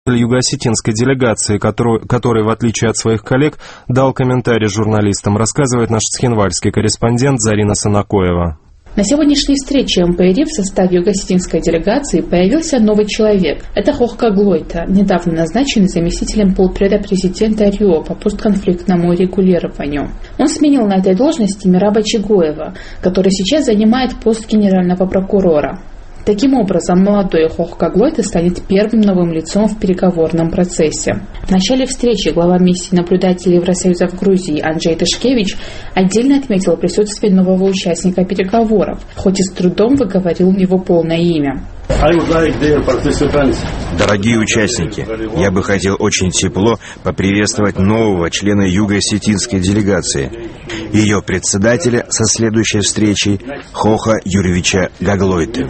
юго-осетинской делегации, который, в отличие от своих коллег, дал комментарий журналистам, рассказывает наш цхинвальский корреспондент Зарина Санакоева. На сегодняшней встрече МПРИ в составе юго-осетинской делегации появился новый человек. Это Хохка Глойта, недавно назначенный заместителем полпреда президента РИО по постконфликтному регулированию. Он сменил на этой должности Мираба Чигоева, который сейчас занимает пост генерального прокурора. Таким образом, молодой Хохка Глойта станет первым новым лицом в переговорном процессе. В начале встречи глава миссии наблюдателей Евросоюза в Грузии Анджей Тышкевич отдельно отметил присутствие нового участника переговоров, хоть и с трудом выговорил его полное имя. Дорогие участники, я бы хотел очень тепло поприветствовать нового члена юго-осетинской делегации, ее председателя со следующей встречей Хоха Юрьевича Гаглойты.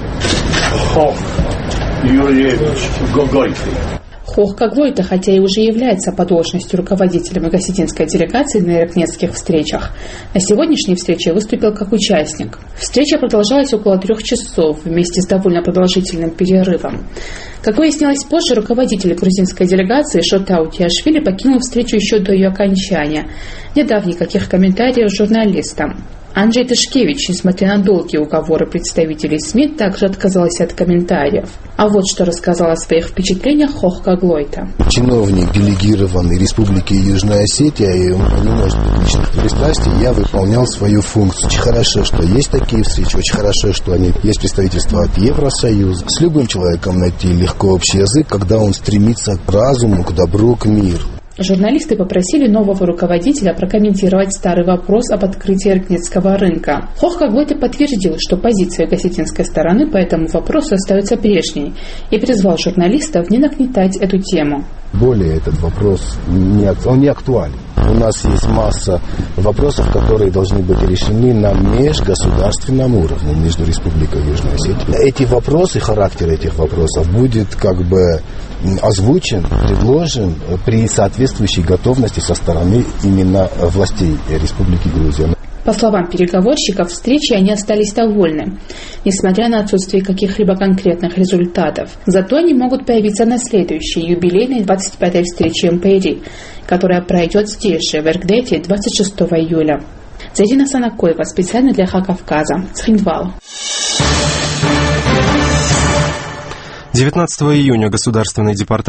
Хохка Глойта, хотя и уже является по должности руководителем юго-осетинской делегации на иркнетских встречах, на сегодняшней встрече выступил как участник. Встреча продолжалась около 3 часов вместе с довольно продолжительным перерывом. Как выяснилось позже, руководитель грузинской делегации Шота Утиашвили покинул встречу еще до ее окончания, не дав никаких комментариев журналистам. Анджей Тышкевич, несмотря на долгие уговоры представителей СМИ, также отказался от комментариев. А вот что рассказал о своих впечатлениях Хохка Глойта. Чиновник, делегированный Республики Южная Осетия, и у меня не может быть личных пристрастий, я выполнял свою функцию. Очень хорошо, что есть такие встречи, очень хорошо, что есть представительство от Евросоюза. С любым человеком найти легко общий язык, когда он стремится к разуму, к добру, к миру. Журналисты попросили нового руководителя прокомментировать старый вопрос об открытии иркнетского рынка. Хохка Глойта подтвердил, что позиция юго-осетинской стороны по этому вопросу остается прежней, и призвал журналистов не нагнетать эту тему. Более этот вопрос он не актуален. У нас есть масса вопросов, которые должны быть решены на межгосударственном уровне между Республикой Южная Осетия. Эти вопросы, характер этих вопросов будет озвучен, предложен при соответствующей готовности со стороны именно властей Республики Грузия. По словам переговорщиков, встречи они остались довольны, несмотря на отсутствие каких-либо конкретных результатов. Зато они могут появиться на следующей, юбилейной 25-й встрече МПРИ, которая пройдет здесь же, в Эркдете, 26 июля. Зарина Санакоева, специально для Хакавказа, Цхинвал. 19 июня Государственный департамент